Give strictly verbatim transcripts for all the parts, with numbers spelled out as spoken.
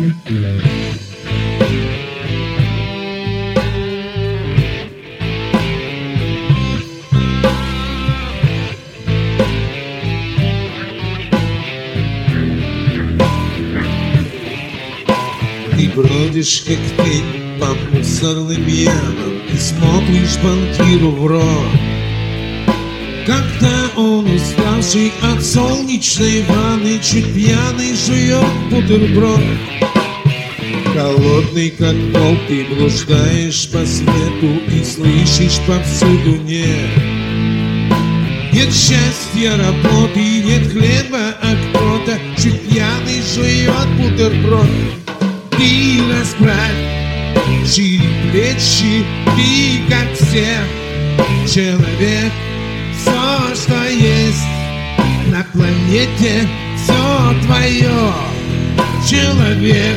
Ты бродишь, как тень, по мусорным ямам и смотришь банкиру в рот. Когда он, уставший от солнечной ванны, чуть пьяный, жует бутерброд. Холодный, как волк, ты блуждаешь по свету и слышишь повсюду нет. Нет счастья, работы, нет хлеба, а кто-то чуть пьяный жует бутерброд. Ты расправь шире плечи, ты как все человек. Все, что есть на планете, все твое, человек.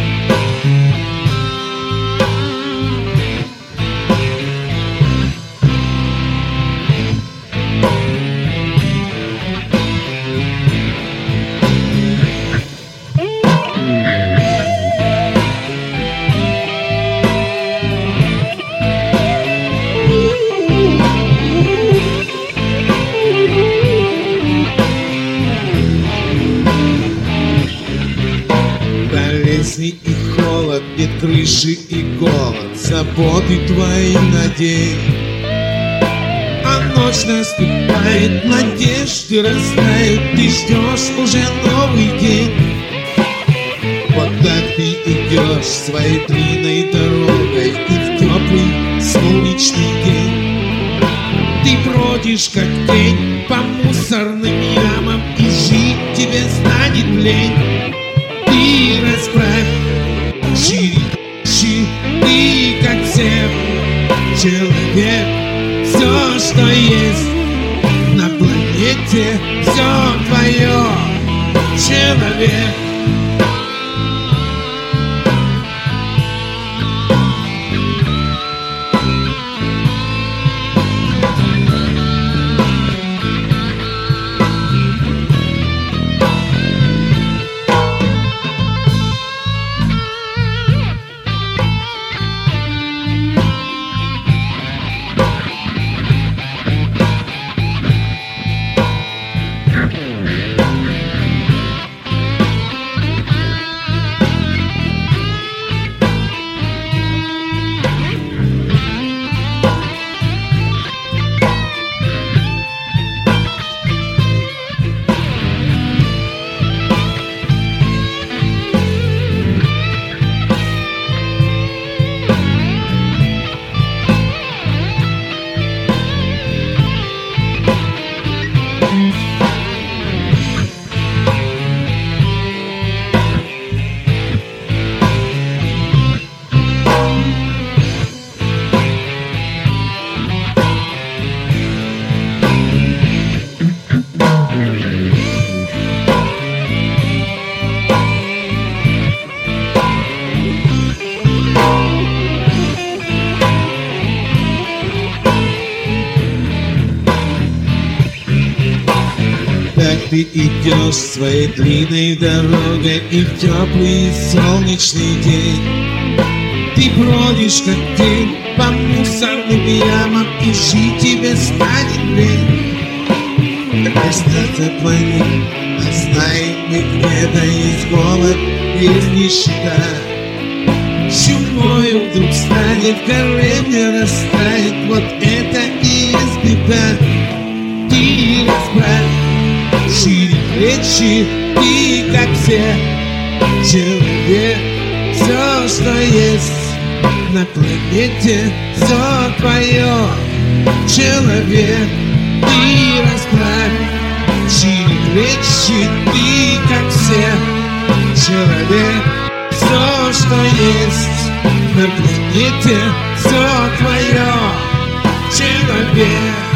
Болезни и холод, нет крыши и голод, заботы твои на день. А ночь наступает, надежды растают, ты ждешь уже новый день. Вот так ты идешь своей длинной дорогой и в теплый солнечный день. Ты бродишь как тень по мусорным ямам, и жить тебе станет лень. Ты расправь шире, шире, ты как все человек. Все, что есть на планете, все твое, человек. Так ты идешь своей длинной дорогой и в теплый солнечный день. Ты бродишь как тень по мусорным ямам, и жить тебе станет лень. Место планет, а знаем мы, где-то есть голод, есть нищета. Чумою вдруг станет, корень растает, вот это и есть беда. Ты расправь шире плечи, ты как все человек. Все, что есть на планете, все твое, человек. Ты расправь шире плечи, ты как все человек. Все, что есть на планете, все твое, человек.